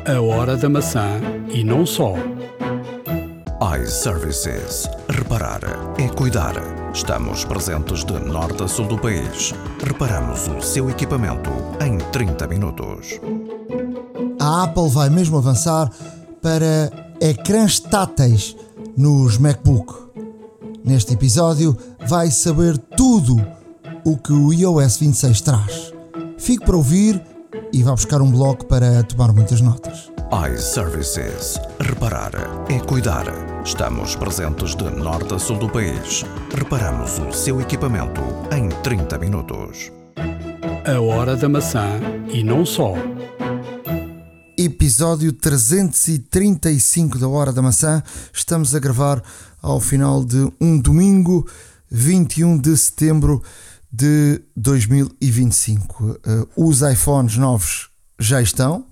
A hora da maçã e não só. iServices. Reparar é cuidar. Estamos presentes de norte a sul do país. Reparamos o seu equipamento em 30 minutos. A Apple vai mesmo avançar para ecrãs táteis nos MacBook. Neste episódio vai saber tudo o que o iOS 26 traz. Fique para ouvir e vá buscar um bloco para tomar muitas notas. iServices. Reparar é cuidar. Estamos presentes de norte a sul do país. Reparamos o seu equipamento em 30 minutos. A hora da maçã e não só. Episódio 335 da Hora da Maçã. Estamos a gravar ao final de um domingo, 21 de setembro de 2025. Os iPhones novos já estão.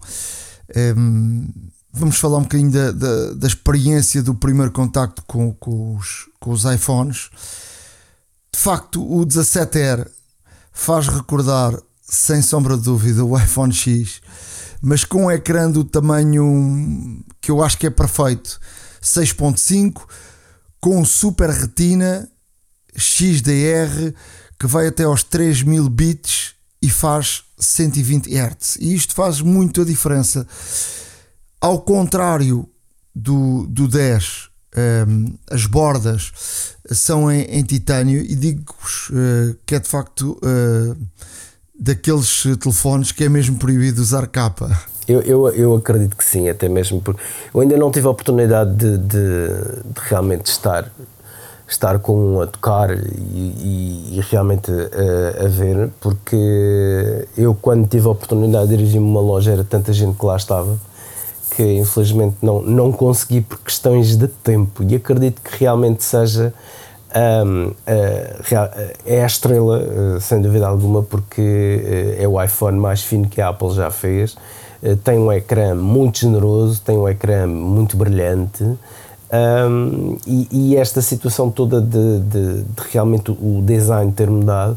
Vamos falar um bocadinho da experiência do primeiro contacto com os iPhones. De facto, o 17R faz recordar, sem sombra de dúvida, o iPhone X, mas com um ecrã do tamanho que eu acho que é perfeito, 6.5, com Super Retina XDR, que vai até aos 3000 bits e faz 120 Hz. E isto faz muito a diferença. Ao contrário do 10, as bordas são em titânio, e digo-vos que é de facto daqueles telefones que é mesmo proibido usar capa. Eu acredito que sim, até mesmo porque eu ainda não tive a oportunidade de realmente estar com um a tocar e realmente a ver, porque eu, quando tive a oportunidade de dirigir-me a uma loja, era tanta gente que lá estava que infelizmente não consegui por questões de tempo, e acredito que realmente seja é a estrela, sem dúvida alguma, porque é o iPhone mais fino que a Apple já fez. Tem um ecrã muito generoso, tem um ecrã muito brilhante, e esta situação toda de realmente o design ter mudado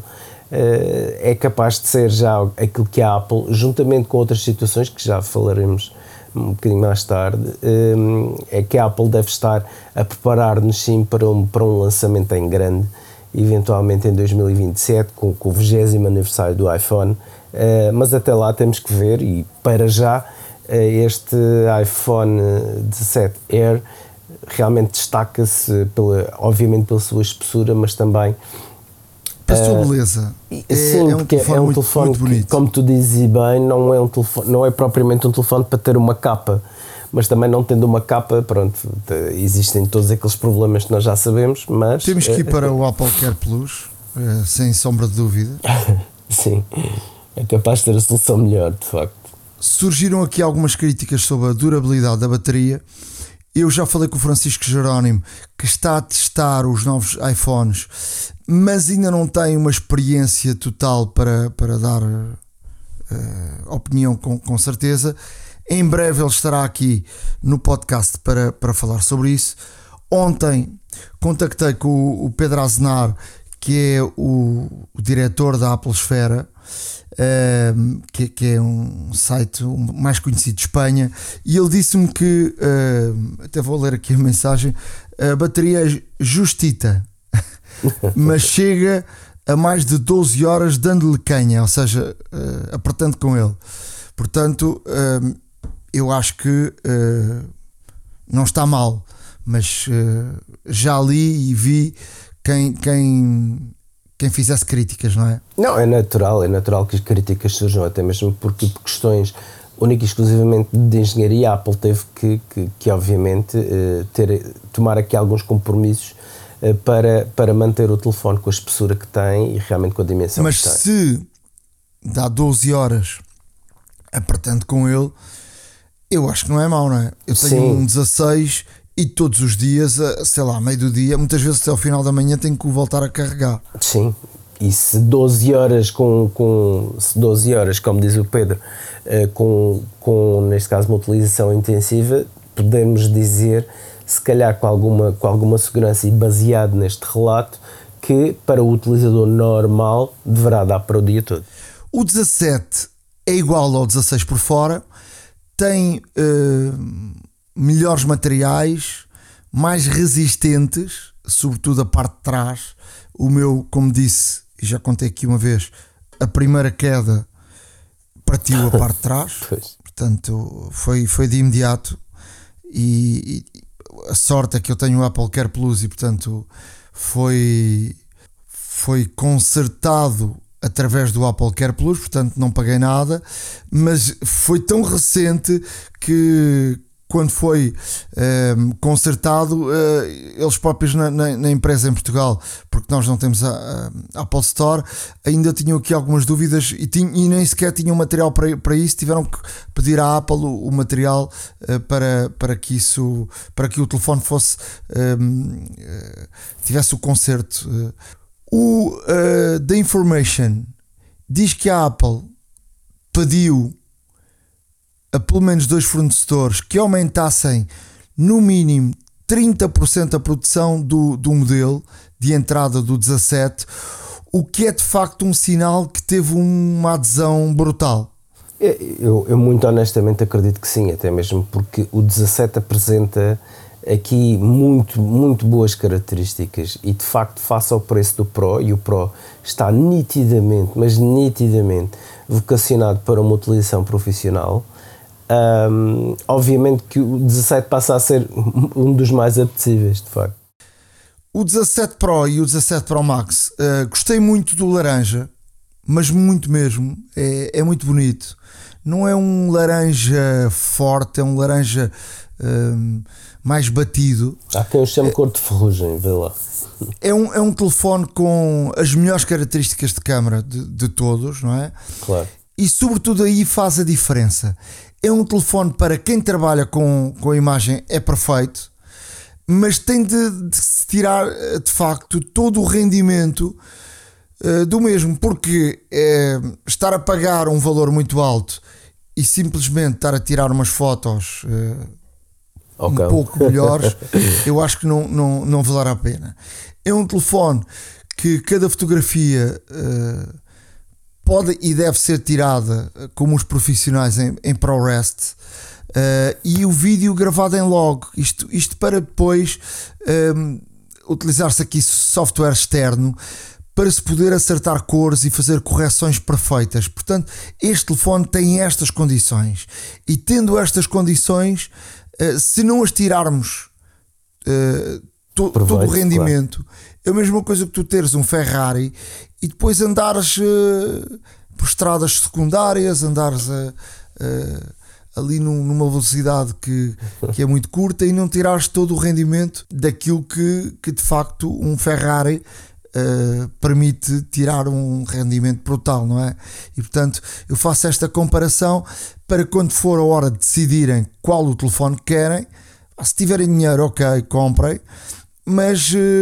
é capaz de ser já aquilo que a Apple, juntamente com outras situações que já falaremos um bocadinho mais tarde, é que a Apple deve estar a preparar-nos sim para um lançamento em grande, eventualmente em 2027, com o 20º aniversário do iPhone, mas até lá temos que ver, e para já este iPhone 17R realmente destaca-se obviamente pela sua espessura, mas também a sua beleza. Sim, porque é um telefone muito bonito. Que, como tu dizes bem, não é propriamente um telefone para ter uma capa, mas também não tendo uma capa, pronto, existem todos aqueles problemas que nós já sabemos, mas temos que ir para o Apple Care Plus, sem sombra de dúvida. Sim, é capaz de ter a solução melhor, de facto. Surgiram aqui algumas críticas sobre a durabilidade da bateria. Eu já falei com o Francisco Jerónimo, que está a testar os novos iPhones, mas ainda não tem uma experiência total para dar opinião com certeza. Em breve ele estará aqui no podcast para falar sobre isso. Ontem contactei com o Pedro Aznar, que é o diretor da Apple Esfera, que é um site mais conhecido de Espanha, e ele disse-me que, até vou ler aqui a mensagem, a bateria é justita, mas chega a mais de 12 horas dando-lhe canha, ou seja, apertando com ele. Portanto, eu acho que não está mal, mas já li e vi quem fizesse críticas, não é? Não, é natural que as críticas surjam, até mesmo porque por questões única e exclusivamente de engenharia, a Apple teve que obviamente tomar aqui alguns compromissos para manter o telefone com a espessura que tem e realmente com a dimensão que tem. Mas se dá 12 horas apertando com ele, eu acho que não é mau, não é? Eu tenho um 16 e todos os dias, sei lá, meio do dia, muitas vezes até ao final da manhã tenho que o voltar a carregar. Sim, e se 12 horas se 12 horas, como diz o Pedro, com neste caso uma utilização intensiva, podemos dizer, se calhar com alguma segurança e baseado neste relato, que para o utilizador normal deverá dar para o dia todo. O 17 é igual ao 16 por fora, tem melhores materiais, mais resistentes, sobretudo a parte de trás. O meu, como disse, e já contei aqui uma vez, a primeira queda partiu a parte de trás, portanto foi de imediato, e a sorte é que eu tenho o Apple Care Plus e portanto foi consertado através do Apple Care Plus, portanto não paguei nada, mas foi tão recente que quando foi consertado, eles próprios na empresa em Portugal, porque nós não temos a Apple Store, ainda tinham aqui algumas dúvidas e nem sequer tinham material para isso, tiveram que pedir à Apple o material para que o telefone fosse tivesse o conserto. O The Information diz que a Apple pediu a pelo menos 2 fornecedores que aumentassem no mínimo 30% a produção do modelo de entrada do 17, o que é de facto um sinal que teve uma adesão brutal. Eu muito honestamente acredito que sim, até mesmo porque o 17 apresenta aqui muito boas características e de facto face ao preço do Pro, e o Pro está nitidamente vocacionado para uma utilização profissional. Obviamente que o 17 passa a ser um dos mais apetecíveis, de facto. O 17 Pro e o 17 Pro Max, gostei muito do laranja, mas muito mesmo, é muito bonito. Não é um laranja forte, é um laranja mais batido. Há quem o chame cor de ferrugem, vê lá. É um telefone com as melhores características de câmara de todos, não é? Claro. E sobretudo aí faz a diferença. É um telefone para quem trabalha com a imagem, é perfeito, mas tem de se tirar de facto todo o rendimento do mesmo, porque estar a pagar um valor muito alto e simplesmente estar a tirar umas fotos um pouco melhores, eu acho que não valerá a pena. É um telefone que cada fotografia pode e deve ser tirada como os profissionais em ProRes, e o vídeo gravado em log, isto para depois utilizar-se aqui software externo para se poder acertar cores e fazer correções perfeitas. Portanto, este telefone tem estas condições, e tendo estas condições, se não as tirarmos todo o rendimento, claro. É a mesma coisa que tu teres um Ferrari e depois andares por estradas secundárias, andares ali numa velocidade que é muito curta e não tirares todo o rendimento daquilo que de facto um Ferrari permite tirar um rendimento brutal, não é? E portanto eu faço esta comparação para quando for a hora de decidirem qual o telefone que querem, se tiverem dinheiro, ok, comprem, mas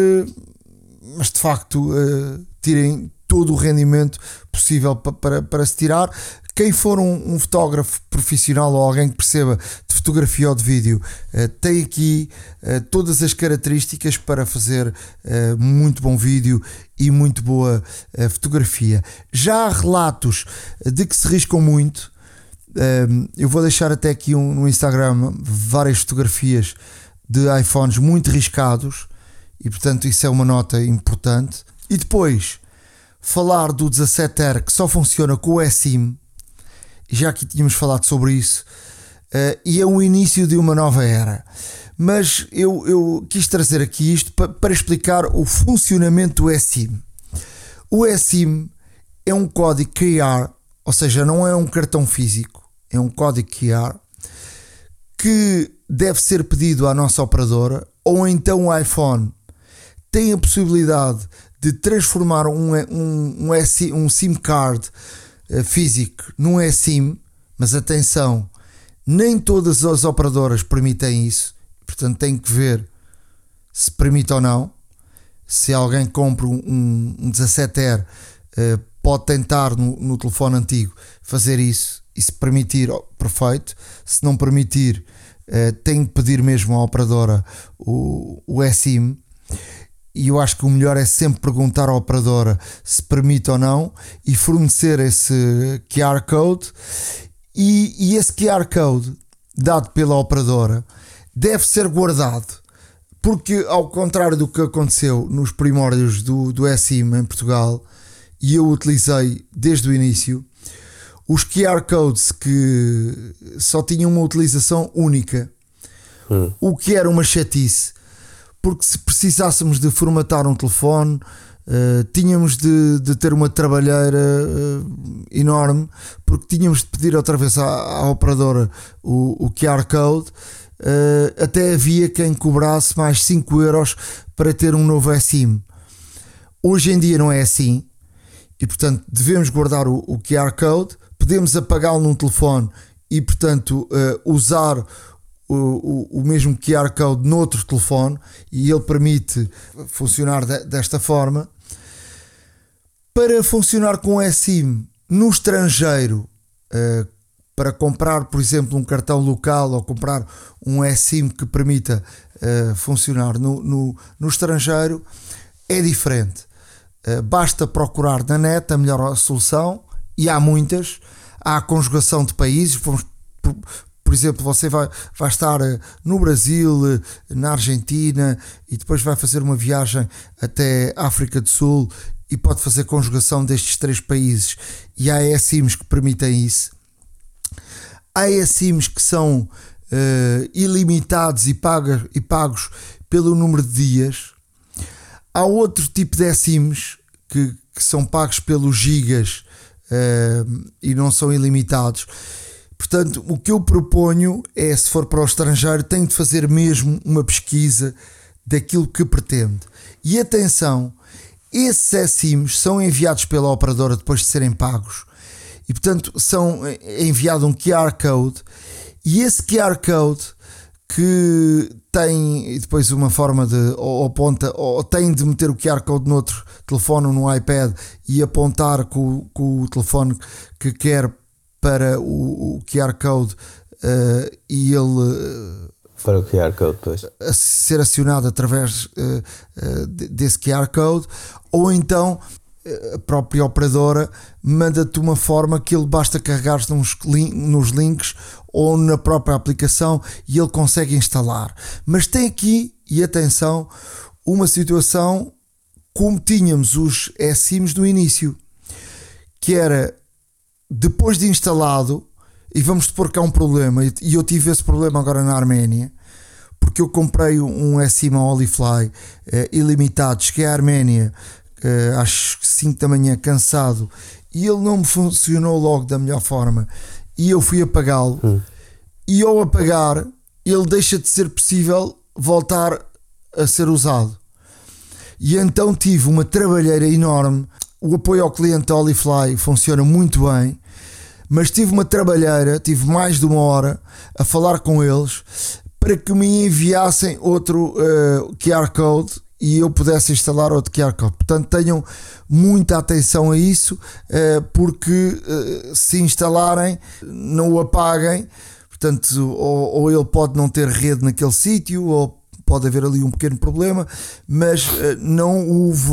de facto tirem todo o rendimento possível para se tirar. Quem for um fotógrafo profissional ou alguém que perceba de fotografia ou de vídeo, tem aqui todas as características para fazer muito bom vídeo e muito boa fotografia. Já há relatos de que se riscam muito. Eu vou deixar até aqui no Instagram várias fotografias de iPhones muito riscados, e portanto isso é uma nota importante. E depois falar do 17R, que só funciona com o eSIM, já aqui tínhamos falado sobre isso, e é o início de uma nova era. Mas eu quis trazer aqui isto para explicar o funcionamento do eSIM. O eSIM é um código QR, ou seja, não é um cartão físico, é um código QR que deve ser pedido à nossa operadora, ou então o iPhone tem a possibilidade de transformar um SIM card físico num eSIM, mas atenção, nem todas as operadoras permitem isso, portanto tem que ver se permite ou não. Se alguém compra um 17R, pode tentar no telefone antigo fazer isso, e se permitir, perfeito. Se não permitir, tem que pedir mesmo à operadora o eSIM. E eu acho que o melhor é sempre perguntar à operadora se permite ou não e fornecer esse QR Code. E esse QR Code dado pela operadora deve ser guardado, porque ao contrário do que aconteceu nos primórdios do eSIM em Portugal, e eu utilizei desde o início, os QR Codes que só tinham uma utilização única, o que era uma chatice, porque se precisássemos de formatar um telefone, tínhamos de ter uma trabalheira enorme, porque tínhamos de pedir outra vez à operadora o QR Code. Até havia quem cobrasse mais 5 euros para ter um novo eSIM. Hoje em dia não é assim, e portanto devemos guardar o QR Code, podemos apagá-lo num telefone e portanto usar o mesmo QR Code noutro telefone, e ele permite funcionar desta forma. Para funcionar com o eSIM no estrangeiro, para comprar, por exemplo, um cartão local ou comprar um eSIM que permita funcionar no estrangeiro, é diferente. Basta procurar na net a melhor solução, e há muitas. Há a conjugação de países. Por exemplo, você vai estar no Brasil, na Argentina, e depois vai fazer uma viagem até África do Sul e pode fazer conjugação destes 3 países, e há eSIMs que permitem isso. Há eSIMs que são ilimitados e pagos pelo número de dias. Há outro tipo de eSIMs que são pagos pelos gigas e não são ilimitados. Portanto, o que eu proponho é, se for para o estrangeiro, tem de fazer mesmo uma pesquisa daquilo que pretende. E atenção, esses eSIMs são enviados pela operadora depois de serem pagos, e portanto é enviado um QR Code, e esse QR Code que tem depois uma forma de ou tem de meter o QR Code noutro telefone ou no iPad e apontar com o telefone que quer para o QR Code, e ele para o QR Code depois a ser acionado através desse QR Code, ou então a própria operadora manda-te uma forma que ele basta carregar nos links ou na própria aplicação e ele consegue instalar. Mas tem aqui, e atenção, uma situação como tínhamos os eSIMs do início, que era depois de instalado, e vamos supor que há um problema, e eu tive esse problema agora na Arménia, porque eu comprei um eSIM ao Olifly ilimitado, cheguei à Arménia às 5 da manhã cansado, e ele não me funcionou logo da melhor forma, e eu fui apagá-lo, e ao apagar ele deixa de ser possível voltar a ser usado, e então tive uma trabalheira enorme. O apoio ao cliente da Olifly funciona muito bem, mas tive uma trabalheira, tive mais de 1 hora a falar com eles para que me enviassem outro QR Code e eu pudesse instalar outro QR Code. Portanto, tenham muita atenção a isso, porque se instalarem, não o apaguem. Portanto, ou ele pode não ter rede naquele sítio, ou pode haver ali um pequeno problema, mas não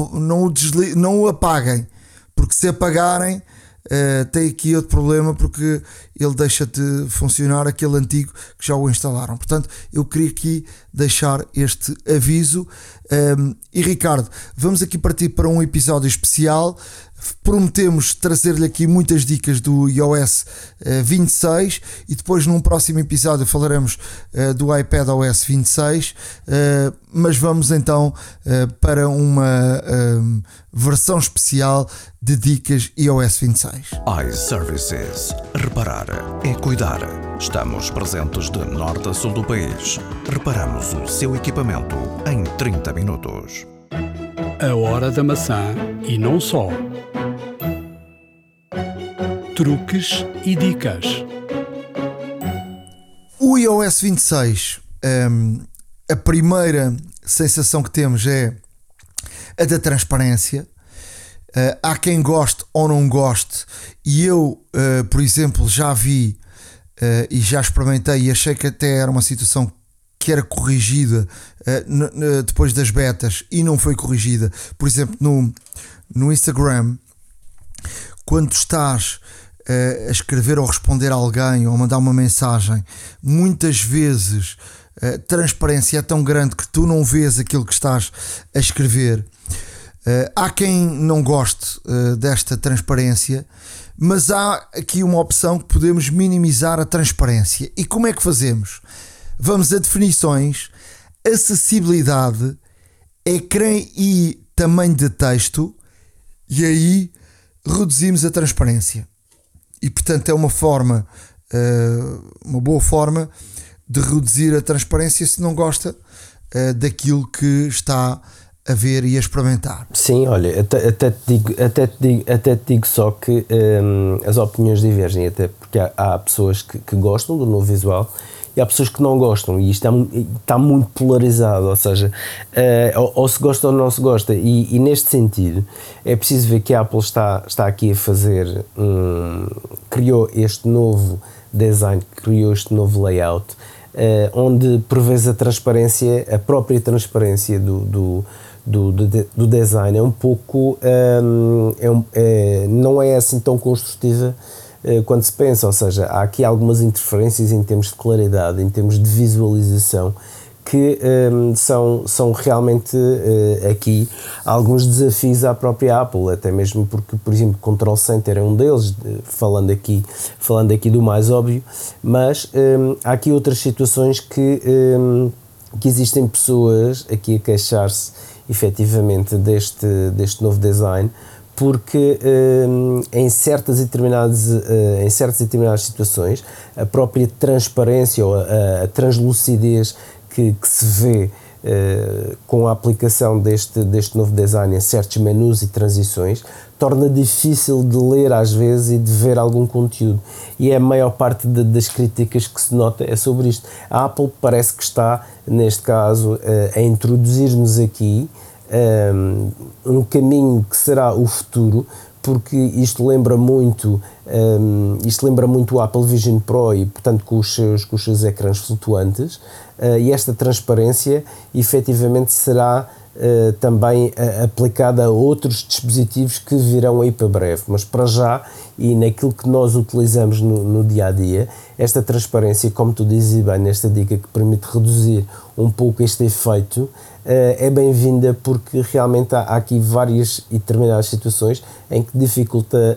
o apaguem, porque se apagarem tem aqui outro problema, porque ele deixa de funcionar aquele antigo que já o instalaram. Portanto, eu queria aqui deixar este aviso. E Ricardo, vamos aqui partir para um episódio especial. Prometemos trazer-lhe aqui muitas dicas do iOS 26, e depois num próximo episódio falaremos do iPadOS 26, mas vamos então para uma versão especial de dicas iOS 26. iServices. Reparar é cuidar. Estamos presentes de norte a sul do país. Reparamos o seu equipamento em 30 minutos. A hora da maçã e não só. Truques e dicas. O iOS 26, a primeira sensação que temos é a da transparência. Há quem goste ou não goste, e eu, por exemplo, já vi e já experimentei e achei que até era uma situação que era corrigida depois das betas e não foi corrigida. Por exemplo, no Instagram, quando estás a escrever ou responder a alguém ou mandar uma mensagem, muitas vezes a transparência é tão grande que tu não vês aquilo que estás a escrever. Há quem não goste desta transparência, mas há aqui uma opção que podemos minimizar a transparência. E como é que fazemos? Vamos a definições, acessibilidade, ecrã e tamanho de texto, e aí reduzimos a transparência. E portanto é uma forma, uma boa forma de reduzir a transparência se não gosta daquilo que está a ver e a experimentar. Sim, olha, até te digo só que as opiniões divergem, até porque há pessoas que gostam do novo visual e há pessoas que não gostam, e isto está muito polarizado, ou seja, ou se gosta ou não se gosta, e neste sentido é preciso ver que a Apple está aqui a fazer, criou este novo design, criou este novo layout, onde por vezes a transparência, a própria transparência do design é um pouco, não é assim tão construtiva quando se pensa, ou seja, há aqui algumas interferências em termos de claridade, em termos de visualização, que são realmente aqui alguns desafios à própria Apple, até mesmo porque, por exemplo, Control Center é um deles, falando aqui do mais óbvio, mas há aqui outras situações que existem pessoas aqui a queixar-se efetivamente deste novo design, porque em certas e determinadas situações a própria transparência ou a translucidez que se vê com a aplicação deste novo design em certos menus e transições torna difícil de ler às vezes e de ver algum conteúdo, e a maior parte das críticas que se nota é sobre isto. A Apple parece que está, neste caso, a introduzir-nos aqui um caminho que será o futuro, porque isto lembra muito o Apple Vision Pro, e portanto com os seus ecrãs flutuantes, e esta transparência efetivamente será também aplicada a outros dispositivos que virão aí para breve, mas para já, e naquilo que nós utilizamos no dia a dia, esta transparência, como tu dizes bem nesta dica, que permite reduzir um pouco este efeito, é bem-vinda, porque realmente há aqui várias e determinadas situações em que dificulta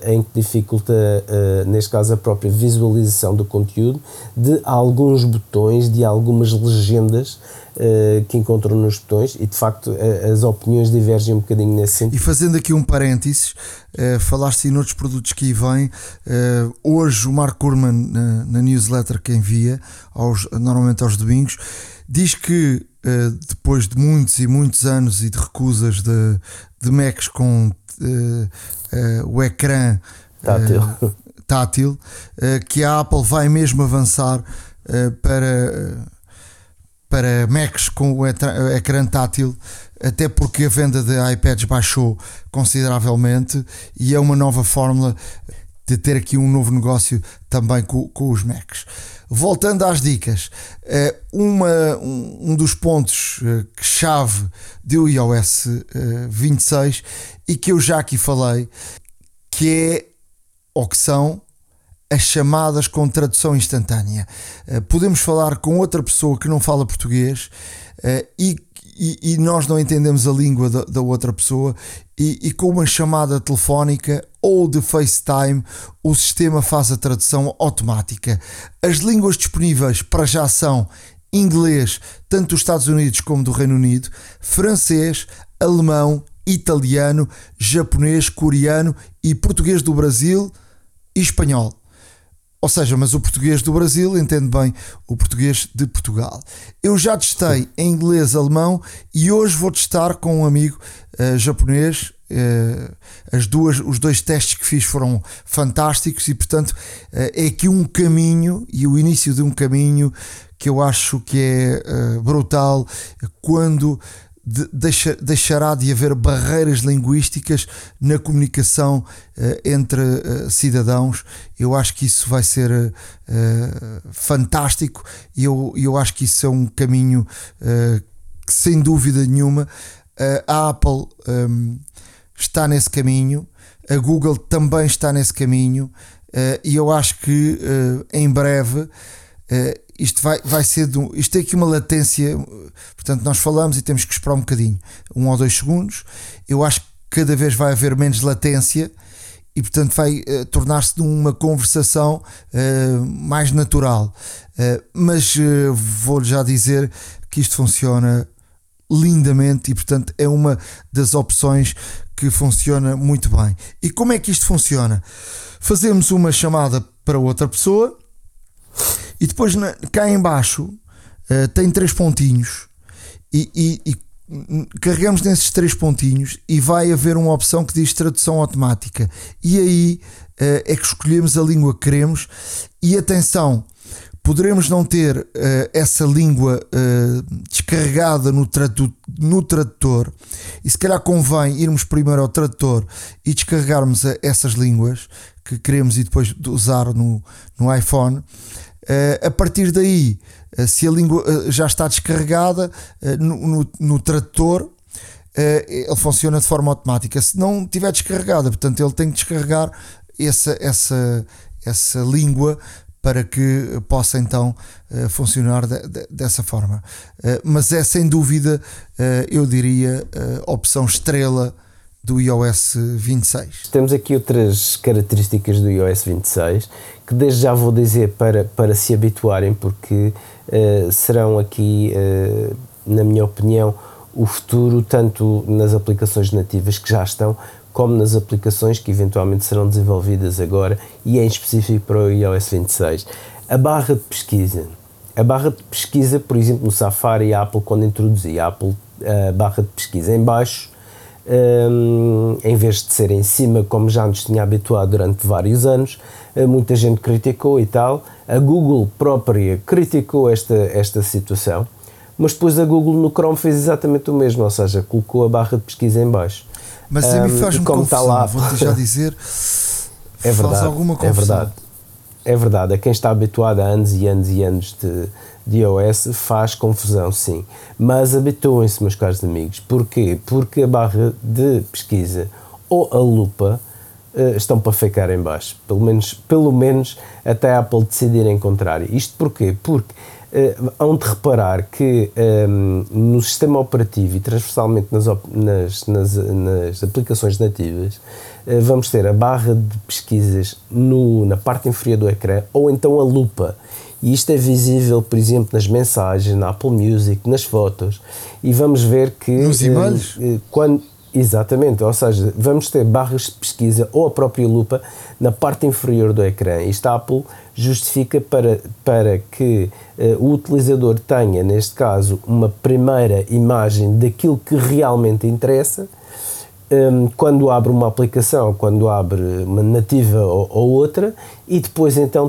neste caso a própria visualização do conteúdo, de alguns botões, de algumas legendas que encontram nos botões, e de facto as opiniões divergem um bocadinho nesse sentido. E fazendo aqui um parênteses, falaste em outros produtos que aí vêm. Hoje o Mark Gurman, na newsletter que envia normalmente aos domingos, diz que depois de muitos e muitos anos e de recusas de Macs com o ecrã tátil, que a Apple vai mesmo avançar para Macs com o ecrã tátil, até porque a venda de iPads baixou consideravelmente, e é uma nova fórmula de ter aqui um novo negócio também com os Macs. Voltando às dicas, um dos pontos chave do iOS 26, e que eu já aqui falei, que são as chamadas com tradução instantânea. Podemos falar com outra pessoa que não fala português e nós não entendemos a língua da outra pessoa, e com uma chamada telefónica ou de FaceTime o sistema faz a tradução automática. As línguas disponíveis para já são inglês, tanto dos Estados Unidos como do Reino Unido, francês, alemão, italiano, japonês, coreano e português do Brasil e espanhol. Ou seja, mas o português do Brasil entende bem o português de Portugal. Eu já testei em inglês, alemão, e hoje vou testar com um amigo japonês. Os dois testes que fiz foram fantásticos, e portanto é aqui um caminho, e o início de um caminho que eu acho que é brutal, quando deixará de haver barreiras linguísticas na comunicação entre cidadãos. Eu acho que isso vai ser fantástico, e eu acho que isso é um caminho que, sem dúvida nenhuma, a Apple está nesse caminho, a Google também está nesse caminho, e eu acho que em breve isto vai ser isto tem aqui uma latência, portanto nós falamos e temos que esperar um bocadinho, 1 ou 2 segundos. Eu acho que cada vez vai haver menos latência e portanto vai tornar-se uma conversação mais natural, mas vou-lhe já dizer que isto funciona lindamente e portanto é uma das opções que funciona muito bem. E como é que isto funciona? Fazemos uma chamada para outra pessoa e depois cá em baixo tem 3 pontinhos e carregamos nesses 3 pontinhos e vai haver uma opção que diz tradução automática, e aí é que escolhemos a língua que queremos. E atenção, poderemos não ter essa língua descarregada no tradutor, e se calhar convém irmos primeiro ao tradutor e descarregarmos essas línguas que queremos e depois usar no iPhone. A partir daí, se a língua já está descarregada no tradutor, ele funciona de forma automática. Se não estiver descarregada, portanto ele tem que descarregar essa língua para que possa então funcionar dessa forma. Mas é sem dúvida, eu diria, a opção estrela do iOS 26. Temos aqui outras características do iOS 26 que desde já vou dizer para se habituarem, porque serão aqui, na minha opinião, o futuro, tanto nas aplicações nativas que já estão, como nas aplicações que eventualmente serão desenvolvidas agora e em específico para o iOS 26. A barra de pesquisa. A barra de pesquisa, por exemplo, no Safari, a Apple, quando introduzia a barra de pesquisa em baixo, em vez de ser em cima, como já nos tinha habituado durante vários anos, muita gente criticou e tal. A Google própria criticou esta situação, mas depois a Google no Chrome fez exatamente o mesmo, ou seja, colocou a barra de pesquisa em baixo. Mas a mim faz-me confusão, lá, vou-te já dizer, é verdade, faz alguma confusão. É verdade, a quem está habituado a anos e anos e anos de iOS faz confusão, sim. Mas habituem-se, meus caros amigos. Porquê? Porque a barra de pesquisa ou a lupa estão para ficar em baixo. Pelo menos até a Apple decidir encontrar. Isto porquê? Porque hão de reparar que no sistema operativo e transversalmente nas aplicações nativas, vamos ter a barra de pesquisas na parte inferior do ecrã, ou então a lupa. E isto é visível, por exemplo, nas mensagens, na Apple Music, nas fotos, e vamos ver que... Nos e-mails? Exatamente, ou seja, vamos ter barras de pesquisa ou a própria lupa na parte inferior do ecrã. Isto a Apple justifica para que o utilizador tenha, neste caso, uma primeira imagem daquilo que realmente interessa, quando abre uma aplicação, quando abre uma nativa ou outra, e depois então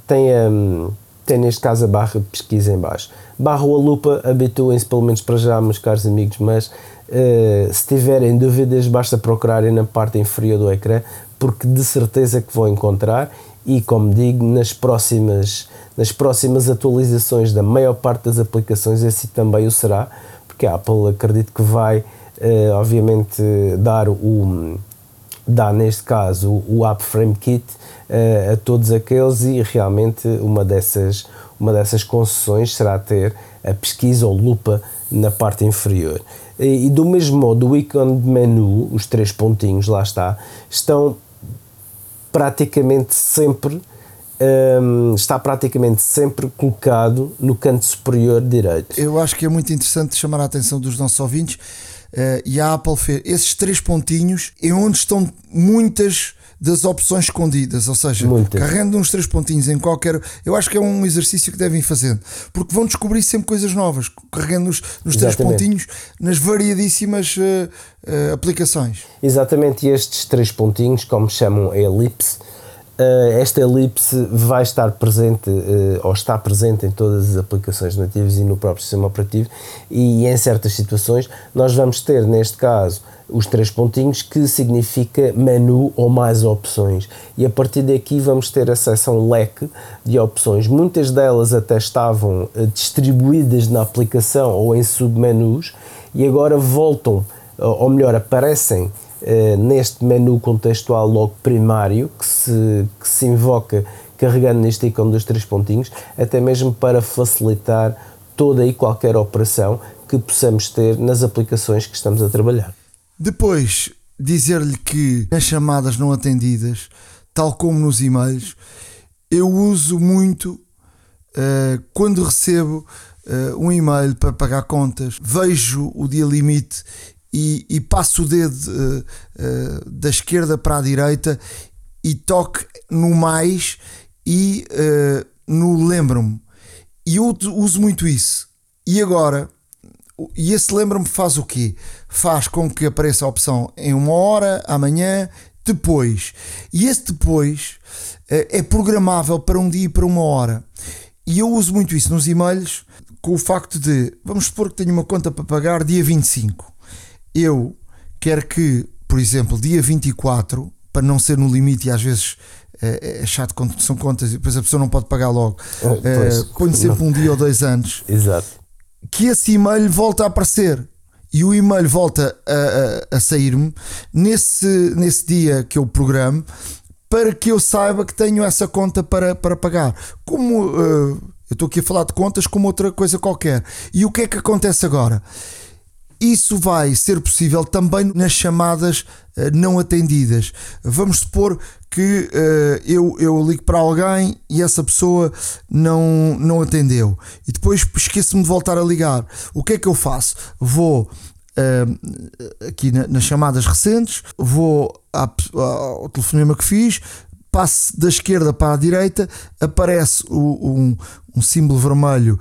tem neste caso a barra de pesquisa em baixo. Barra ou a lupa, habituem-se pelo menos para já, meus caros amigos, mas se tiverem dúvidas basta procurarem na parte inferior do ecrã, porque de certeza que vão encontrar. E como digo, nas próximas atualizações da maior parte das aplicações assim também o será, porque a Apple acredito que vai obviamente dar neste caso o App Frame Kit a todos aqueles, e realmente uma dessas concessões será ter a pesquisa ou lupa na parte inferior. E do mesmo modo, o ícone de menu, os 3 pontinhos, lá estão praticamente sempre colocado no canto superior direito. Eu acho que é muito interessante chamar a atenção dos nossos ouvintes, e a Apple fez esses 3 pontinhos é onde estão muitas das opções escondidas, ou seja, carregando uns 3 pontinhos em qualquer... Eu acho que é um exercício que devem fazer, porque vão descobrir sempre coisas novas, carregando nos 3 pontinhos nas variadíssimas aplicações. Exatamente, e estes 3 pontinhos, como chamam a elipse, esta elipse vai estar presente, ou está presente em todas as aplicações nativas e no próprio sistema operativo, e em certas situações nós vamos ter, neste caso, os 3 pontinhos, que significa menu ou mais opções, e a partir daqui vamos ter acesso a um leque de opções. Muitas delas até estavam distribuídas na aplicação ou em submenus, e agora voltam, ou melhor, aparecem neste menu contextual logo primário que se invoca carregando neste ícone dos 3 pontinhos, até mesmo para facilitar toda e qualquer operação que possamos ter nas aplicações que estamos a trabalhar. Depois, dizer-lhe que nas chamadas não atendidas, tal como nos e-mails, eu uso muito quando recebo um e-mail para pagar contas, vejo o dia limite e passo o dedo da esquerda para a direita e toco no mais e no lembro-me. E eu uso muito isso. E agora, e esse lembra-me faz o quê? Faz com que apareça a opção em 1 hora, amanhã, depois. E esse depois é programável para um dia e para 1 hora. E eu uso muito isso nos e-mails, com o facto de, vamos supor que tenho uma conta para pagar dia 25. Eu quero que, por exemplo, dia 24, para não ser no limite, e às vezes é chato quando são contas e depois a pessoa não pode pagar logo, ponho sempre um dia ou 2 antes. Exato. Que esse e-mail volta a aparecer e o e-mail volta a sair-me nesse dia que eu programo, para que eu saiba que tenho essa conta para pagar. Como eu estou aqui a falar de contas como outra coisa qualquer. E o que é que acontece agora? Isso vai ser possível também nas chamadas não atendidas. Vamos supor que eu ligo para alguém e essa pessoa não atendeu e depois esqueço-me de voltar a ligar. O que é que eu faço? Vou aqui nas chamadas recentes, vou ao telefonema que fiz, passo da esquerda para a direita, aparece um símbolo vermelho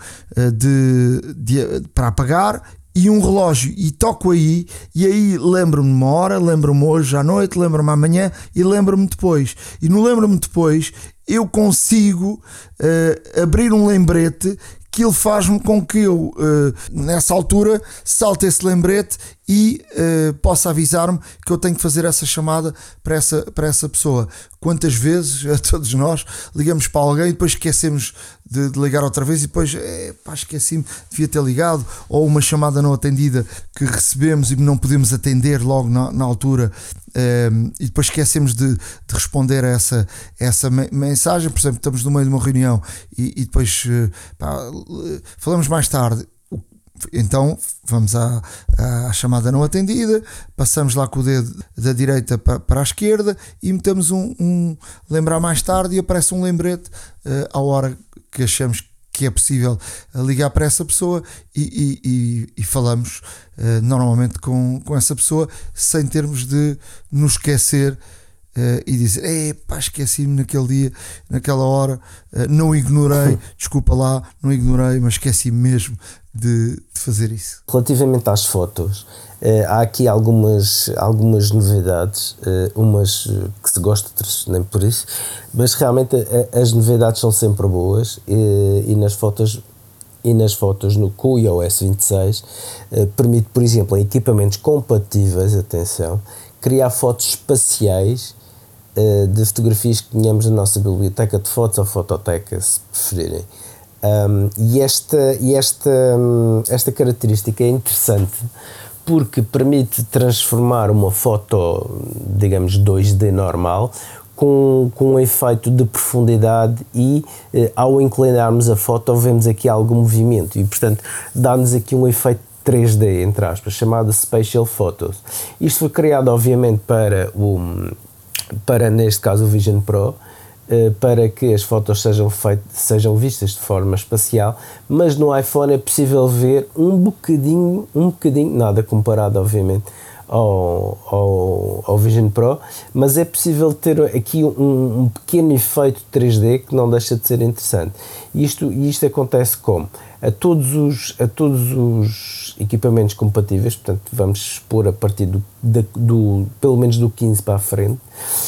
para apagar e um relógio, e toco aí, e aí lembro-me uma hora, lembro-me hoje à noite, lembro-me amanhã e lembro-me depois. E no lembro-me depois eu consigo abrir um lembrete que ele faz-me com que eu, nessa altura, salte esse lembrete e possa avisar-me que eu tenho que fazer essa chamada para essa pessoa. Quantas vezes, todos nós, ligamos para alguém e depois esquecemos de ligar outra vez e depois, esqueci-me, devia ter ligado, ou uma chamada não atendida que recebemos e não podemos atender logo na altura, e depois esquecemos de responder a essa mensagem. Por exemplo, estamos no meio de uma reunião e depois falamos mais tarde. Então vamos à chamada não atendida, passamos lá com o dedo da direita para a esquerda e metemos um lembrar mais tarde e aparece um lembrete à hora que achamos que é possível ligar para essa pessoa e falamos normalmente com essa pessoa sem termos de nos esquecer e dizer, esqueci-me naquele dia, naquela hora, não ignorei, desculpa lá, não ignorei, mas esqueci-me mesmo de fazer isso. Relativamente às fotos, há aqui algumas novidades, umas que se gosta, outras nem por isso, mas realmente as novidades são sempre boas e nas fotos com o iOS 26 permite, por exemplo, em equipamentos compatíveis, atenção, criar fotos espaciais de fotografias que tenhamos na nossa biblioteca de fotos ou fototeca, se preferirem. E esta característica é interessante porque permite transformar uma foto, digamos, 2D normal com um efeito de profundidade e ao inclinarmos a foto vemos aqui algum movimento e, portanto, dá-nos aqui um efeito 3D, entre aspas, chamado Spatial Photos. Isto foi criado, obviamente, para neste caso, o Vision Pro, para que as fotos sejam vistas de forma espacial, mas no iPhone é possível ver um bocadinho, nada comparado, obviamente, ao Vision Pro, mas é possível ter aqui um pequeno efeito 3D que não deixa de ser interessante. Isto acontece como? A todos os equipamentos compatíveis, portanto vamos expor a partir pelo menos do 15 para a frente,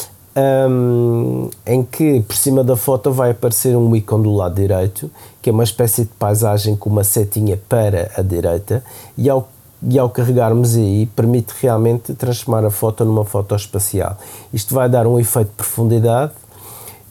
em que por cima da foto vai aparecer um ícone do lado direito, que é uma espécie de paisagem com uma setinha para a direita, e ao carregarmos aí permite realmente transformar a foto numa foto espacial. Isto vai dar um efeito de profundidade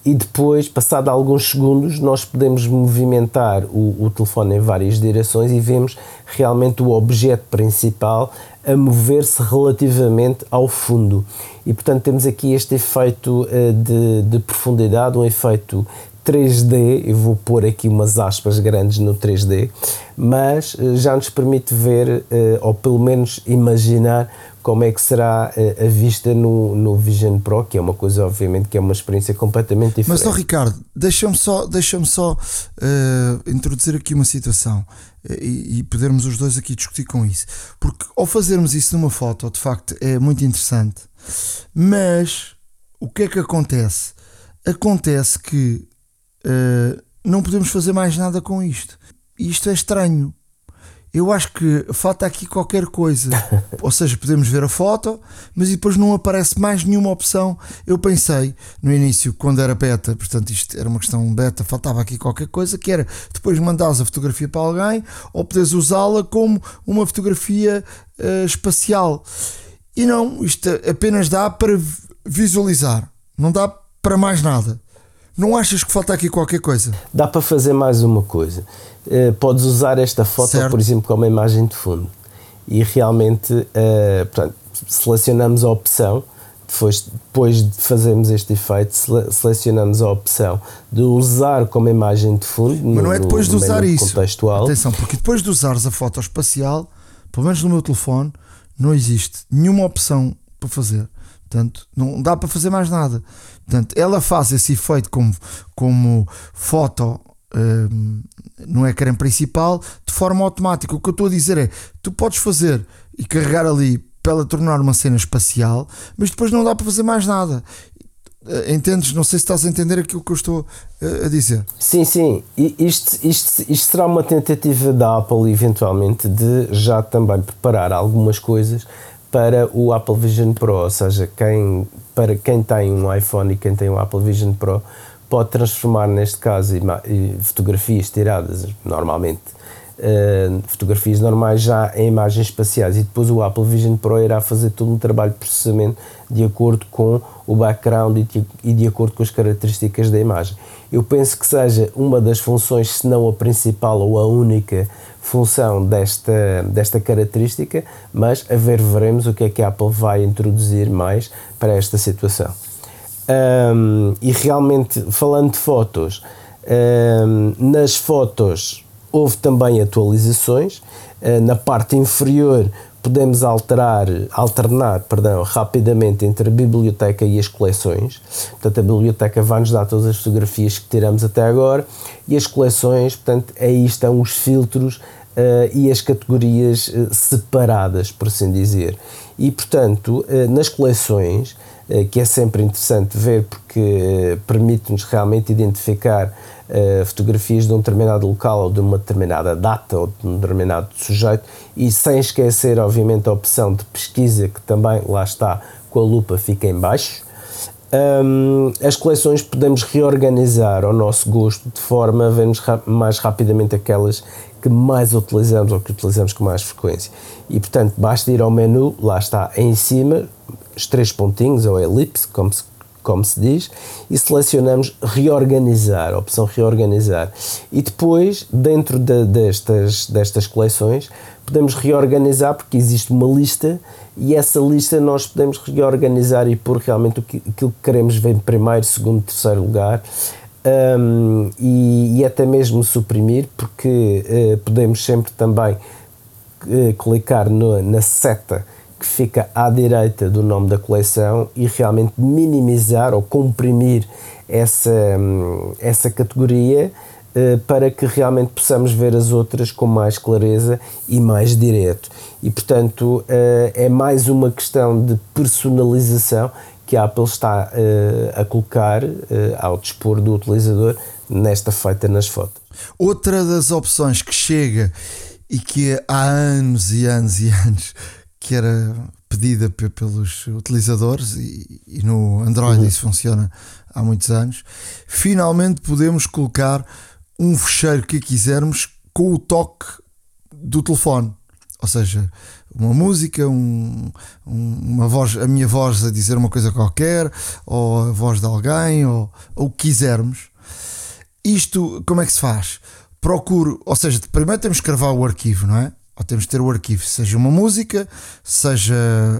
e depois, passado alguns segundos, nós podemos movimentar o telefone em várias direções e vemos realmente o objeto principal a mover-se relativamente ao fundo. E, portanto, temos aqui este efeito de profundidade, um efeito 3D, eu vou pôr aqui umas aspas grandes no 3D, mas já nos permite ver, ou pelo menos imaginar, como é que será a vista no Vision Pro, que é uma coisa, obviamente, que é uma experiência completamente diferente. Mas, Ricardo, deixa-me só introduzir aqui uma situação e podermos os dois aqui discutir com isso, porque ao fazermos isso numa foto, de facto, é muito interessante, mas o que é que acontece? Acontece que não podemos fazer mais nada com isto. Isto é estranho. Eu acho que falta aqui qualquer coisa. Ou seja, podemos ver a foto, mas depois não aparece mais nenhuma opção. Eu pensei no início, quando era beta, portanto isto era uma questão beta, faltava aqui qualquer coisa, que era depois mandares a fotografia para alguém ou poderes usá-la como uma fotografia espacial. E não, isto apenas dá para visualizar, não dá para mais nada. Não achas que falta aqui qualquer coisa? Dá para fazer mais uma coisa. Podes usar esta foto, certo, por exemplo, como imagem de fundo. E realmente, portanto, selecionamos a opção, depois de fazermos este efeito, selecionamos a opção de usar como imagem de fundo. Mas não é depois de usar isso. Contextual. Atenção, porque depois de usares a foto espacial, pelo menos no meu telefone, não existe nenhuma opção para fazer. Portanto, não dá para fazer mais nada. Portanto, ela faz esse efeito como foto no ecrã principal de forma automática. O que eu estou a dizer é, tu podes fazer e carregar ali para ela tornar uma cena espacial, mas depois não dá para fazer mais nada. Entendes? Não sei se estás a entender aquilo que eu estou a dizer. Sim. Isto será uma tentativa da Apple, eventualmente, de já também preparar algumas coisas para o Apple Vision Pro, ou seja, para quem tem um iPhone e quem tem um Apple Vision Pro pode transformar, neste caso, fotografias tiradas normalmente, fotografias normais já em imagens espaciais, e depois o Apple Vision Pro irá fazer todo um trabalho de processamento de acordo com o background e de acordo com as características da imagem. Eu penso que seja uma das funções, se não a principal ou a única função desta característica, mas a ver, veremos o que é que a Apple vai introduzir mais para esta situação. E realmente, falando de fotos, nas fotos houve também atualizações. Na parte inferior podemos alternar rapidamente entre a biblioteca e as coleções. Portanto, a biblioteca vai-nos dar todas as fotografias que tiramos até agora, e as coleções, portanto, aí estão os filtros e as categorias separadas, por assim dizer. E, portanto, nas coleções, que é sempre interessante ver, porque permite-nos realmente identificar fotografias de um determinado local ou de uma determinada data ou de um determinado sujeito, e sem esquecer, obviamente, a opção de pesquisa, que também lá está com a lupa, fica em baixo. As coleções podemos reorganizar ao nosso gosto, de forma a vermos mais rapidamente aquelas que mais utilizamos ou que utilizamos com mais frequência. E, portanto, basta ir ao menu, lá está em cima, os 3 pontinhos, ou elipse, como se diz, e selecionamos reorganizar, a opção reorganizar. E depois, dentro destas coleções, podemos reorganizar, porque existe uma lista, e essa lista nós podemos reorganizar e pôr realmente aquilo que queremos ver em primeiro, segundo, terceiro lugar, e até mesmo suprimir, porque podemos sempre também clicar na seta que fica à direita do nome da coleção e realmente minimizar ou comprimir essa categoria, para que realmente possamos ver as outras com mais clareza e mais direto. E, portanto, é mais uma questão de personalização que a Apple está a colocar ao dispor do utilizador nesta feita nas fotos. Outra das opções que chega e que há anos e anos e anos que era pedida pelos utilizadores, e no Android isso funciona há muitos anos, finalmente podemos colocar um fecheiro que quisermos com o toque do telefone. ou seja, uma música, uma voz, a minha voz a dizer uma coisa qualquer, ou a voz de alguém, ou o que quisermos. Isto, como é que se faz? Procuro, ou seja, primeiro temos que gravar o arquivo, não é? Ou temos que ter o arquivo, seja uma música, seja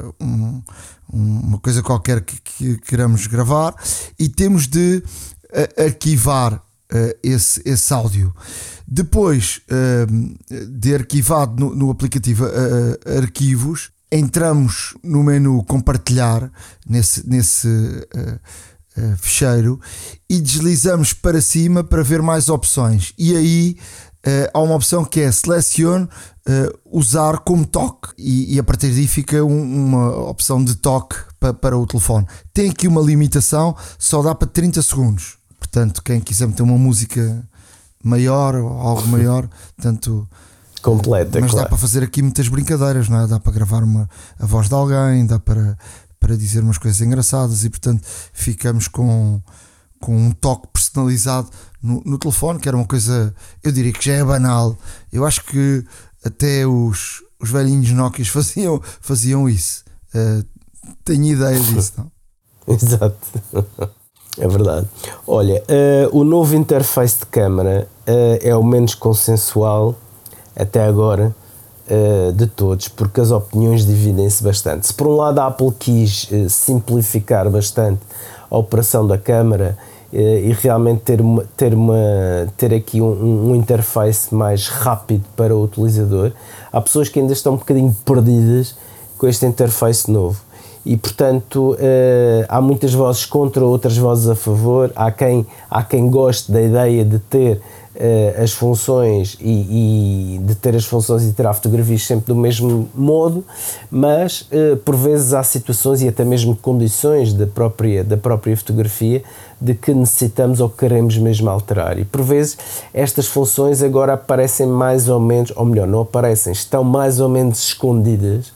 uma coisa qualquer que queramos gravar, e temos de arquivar esse áudio. Depois de arquivado no aplicativo Arquivos, entramos no menu Compartilhar nesse ficheiro e deslizamos para cima para ver mais opções, e aí há uma opção que é selecione usar como toque, e a partir daí fica uma opção de toque para o telefone. Tem aqui uma limitação, só dá para 30 segundos, portanto quem quiser meter uma música maior ou algo maior, tanto completa, mas claro. Dá para fazer aqui muitas brincadeiras, não é? Dá para gravar a voz de alguém, dá para dizer umas coisas engraçadas, e portanto ficamos com um toque personalizado no telefone, que era uma coisa, eu diria que já é banal. Eu acho que até os velhinhos Nokias faziam isso. Tenho ideia disso, não? Exato. É verdade. Olha, o novo interface de câmara é o menos consensual até agora de todos, porque as opiniões dividem-se bastante. Se por um lado a Apple quis simplificar bastante a operação da câmara e realmente ter aqui um interface mais rápido para o utilizador, há pessoas que ainda estão um bocadinho perdidas com este interface novo. E portanto há muitas vozes contra, outras vozes a favor. Há quem goste da ideia de ter as funções e de ter as funções e tirar fotografias sempre do mesmo modo, mas por vezes há situações e até mesmo condições da própria fotografia de que necessitamos ou queremos mesmo alterar, e por vezes estas funções agora aparecem mais ou menos, ou melhor, não aparecem, estão mais ou menos escondidas.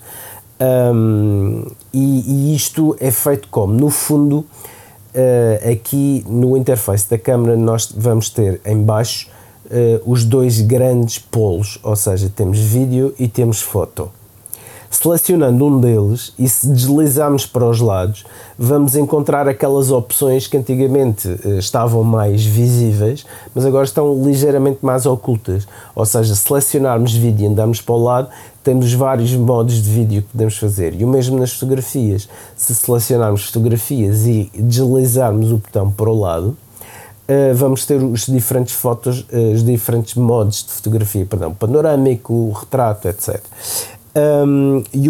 E isto é feito como? No fundo, aqui no interface da câmera nós vamos ter em baixo os dois grandes polos, ou seja, temos vídeo e temos foto. Selecionando um deles e se deslizarmos para os lados, vamos encontrar aquelas opções que antigamente estavam mais visíveis, mas agora estão ligeiramente mais ocultas. Ou seja, selecionarmos vídeo e andarmos para o lado, temos vários modos de vídeo que podemos fazer. E o mesmo nas fotografias. Se selecionarmos fotografias e deslizarmos o botão para o lado, vamos ter os diferentes os diferentes modos de fotografia, panorâmico, retrato, etc. E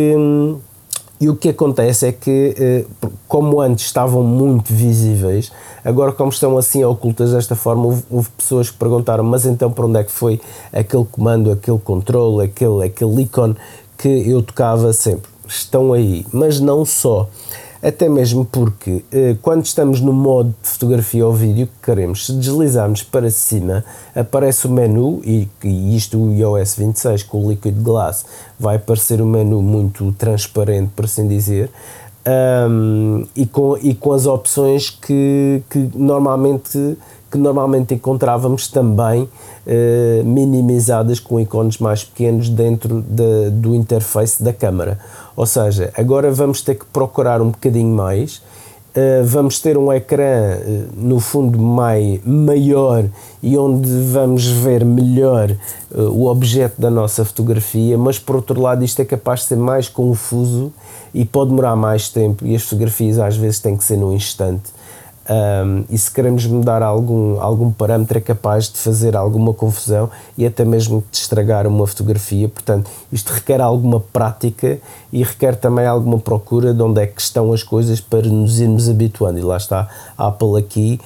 o que acontece é que, como antes estavam muito visíveis, agora como estão assim ocultas desta forma, houve pessoas que perguntaram, mas então para onde é que foi aquele comando, aquele controle, aquele ícone que eu tocava sempre? Estão aí, mas não só. Até mesmo porque quando estamos no modo de fotografia ou vídeo que queremos, se deslizarmos para cima, aparece o menu, e isto o iOS 26 com o Liquid Glass vai aparecer um menu muito transparente, por assim dizer, e com as opções que normalmente encontrávamos também minimizadas com ícones mais pequenos dentro do interface da câmara. Ou seja, agora vamos ter que procurar um bocadinho mais, vamos ter um ecrã no fundo maior e onde vamos ver melhor o objeto da nossa fotografia, mas por outro lado isto é capaz de ser mais confuso e pode demorar mais tempo, e as fotografias às vezes têm que ser num instante. E se queremos mudar algum parâmetro é capaz de fazer alguma confusão e até mesmo de estragar uma fotografia. Portanto, isto requer alguma prática e requer também alguma procura de onde é que estão as coisas para nos irmos habituando, e lá está a Apple aqui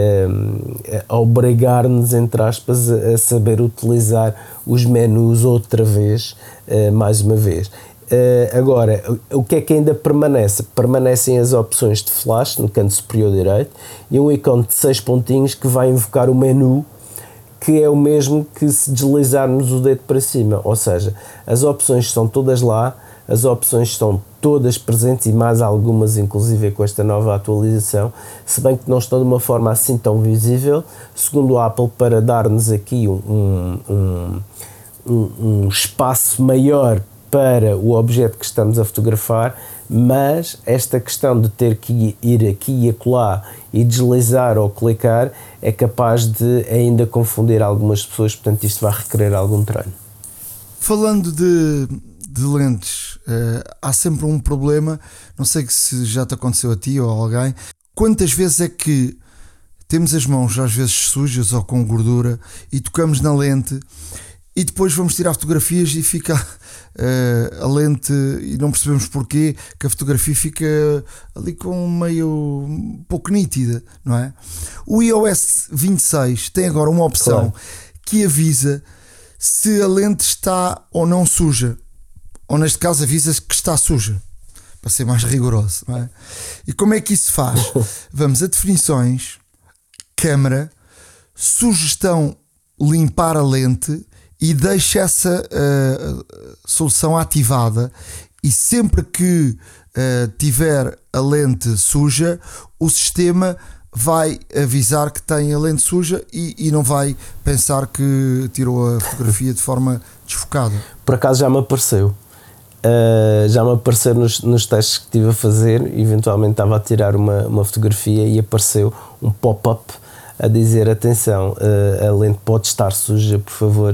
a obrigar-nos, entre aspas, a saber utilizar os menus outra vez, mais uma vez. Agora, o que é que ainda permanece? Permanecem as opções de flash no canto superior direito e um ícone de 6 pontinhos que vai invocar o menu, que é o mesmo que se deslizarmos o dedo para cima. Ou seja, as opções estão todas lá, as opções estão todas presentes e mais algumas inclusive com esta nova atualização, se bem que não estão de uma forma assim tão visível, segundo a Apple, para dar-nos aqui um espaço maior para o objeto que estamos a fotografar, mas esta questão de ter que ir aqui e acolá e deslizar ou clicar é capaz de ainda confundir algumas pessoas, portanto isto vai requerer algum treino. Falando de lentes, há sempre um problema, não sei se já te aconteceu a ti ou a alguém, quantas vezes é que temos as mãos às vezes sujas ou com gordura e tocamos na lente e depois vamos tirar fotografias e fica a lente, e não percebemos porquê, que a fotografia fica ali com meio um pouco nítida, não é? O iOS 26 tem agora uma opção que avisa se a lente está ou não suja, ou neste caso avisa que está suja, para ser mais rigoroso, não é? E como é que isso se faz? Vamos a definições, câmara, sugestão limpar a lente e deixa essa solução ativada, e sempre que tiver a lente suja, o sistema vai avisar que tem a lente suja e não vai pensar que tirou a fotografia de forma desfocada. Por acaso já me apareceu. Nos testes que estive a fazer, eventualmente estava a tirar uma fotografia e apareceu um pop-up a dizer: atenção, a lente pode estar suja, por favor,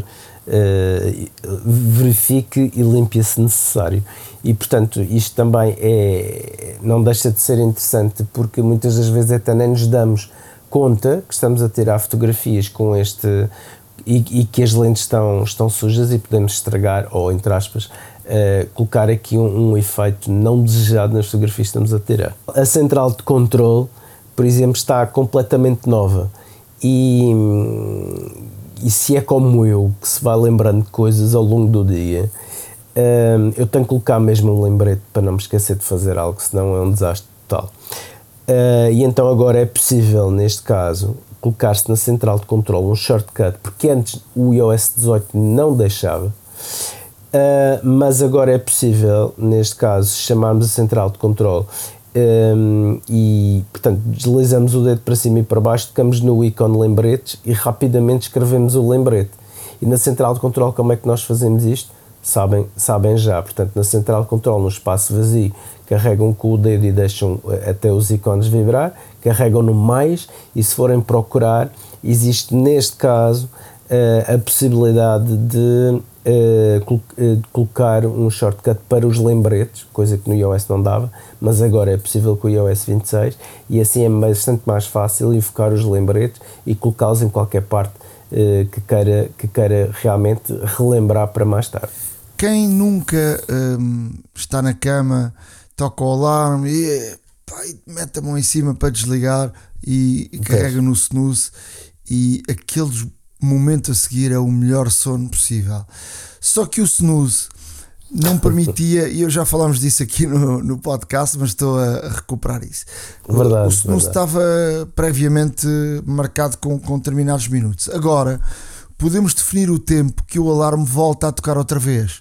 verifique e limpe se necessário. E portanto isto também não deixa de ser interessante, porque muitas das vezes até nem nos damos conta que estamos a tirar fotografias com este e que as lentes estão sujas e podemos estragar, ou entre aspas, colocar aqui um efeito não desejado nas fotografias que estamos a tirar. A central de controle, por exemplo, está completamente nova e se é como eu, que se vai lembrando de coisas ao longo do dia, eu tenho que colocar mesmo um lembrete para não me esquecer de fazer algo, senão é um desastre total. E então agora é possível, neste caso, colocar-se na central de controle um shortcut, porque antes o iOS 18 não deixava, mas agora é possível, neste caso, chamarmos a central de controle e, portanto, deslizamos o dedo para cima e para baixo, tocamos no ícone lembretes e rapidamente escrevemos o lembrete. E na central de controle, como é que nós fazemos isto? Sabem já. Portanto, na central de controle, no espaço vazio, carregam com o dedo e deixam até os ícones vibrar, carregam no mais, e se forem procurar, existe neste caso a possibilidade de colocar um shortcut para os lembretes, coisa que no iOS não dava, mas agora é possível com o iOS 26, e assim é bastante mais fácil invocar os lembretes e colocá-los em qualquer parte que queira realmente relembrar para mais tarde. Quem nunca está na cama, toca o alarme e mete a mão em cima para desligar e carrega no snooze, e aqueles momentos a seguir é o melhor sono possível. Só que o snooze não permitia, e eu já falámos disso aqui no podcast, mas estou a recuperar isso. Verdade, o snooze estava previamente marcado com determinados minutos. Agora podemos definir o tempo que o alarme volta a tocar outra vez,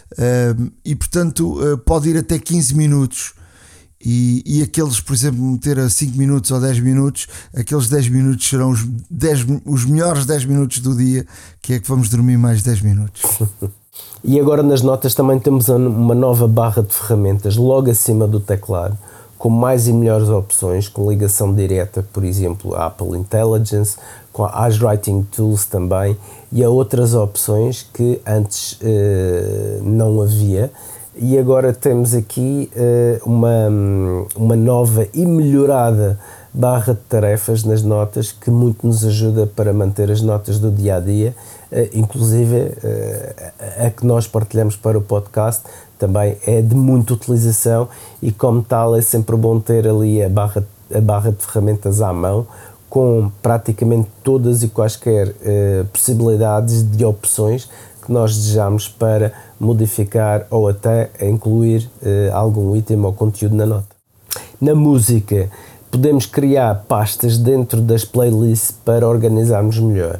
e portanto pode ir até 15 minutos. E aqueles, por exemplo, meter a 5 minutos ou 10 minutos, aqueles 10 minutos serão os melhores 10 minutos do dia, que é que vamos dormir mais 10 minutos. E agora nas notas também temos uma nova barra de ferramentas logo acima do teclado, com mais e melhores opções, com ligação direta, por exemplo, à Apple Intelligence, com a As Writing Tools também, e a outras opções que antes não havia. E agora temos aqui uma nova e melhorada barra de tarefas nas notas, que muito nos ajuda para manter as notas do dia a dia, inclusive a que nós partilhamos para o podcast também é de muita utilização, e como tal é sempre bom ter ali a barra de ferramentas à mão, com praticamente todas e quaisquer possibilidades de opções que nós desejamos para modificar ou até incluir algum item ou conteúdo na nota. Na música, podemos criar pastas dentro das playlists para organizarmos melhor.